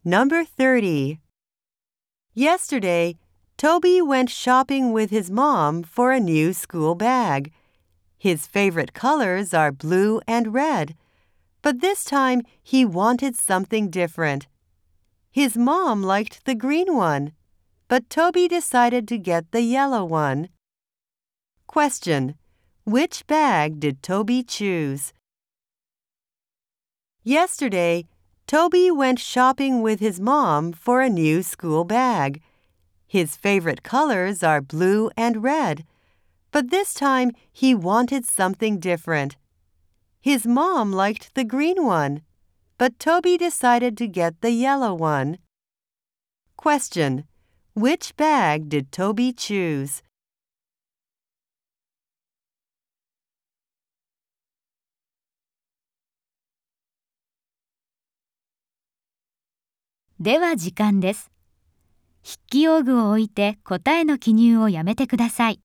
Number 30. Yesterday, Toby went shopping with his mom for a new school bag. His favorite colors are blue and red, but this time he wanted something different. His mom liked the green one, but Toby decided to get the yellow one. Question: which bag did Toby choose? Yesterday, Toby went shopping with his mom for a new school bag. His favorite colors are blue and red, but this time he wanted something different. His mom liked the green one, but Toby decided to get the yellow one. Question: which bag did Toby choose? では時間です。筆記用具を置いて答えの記入をやめてください。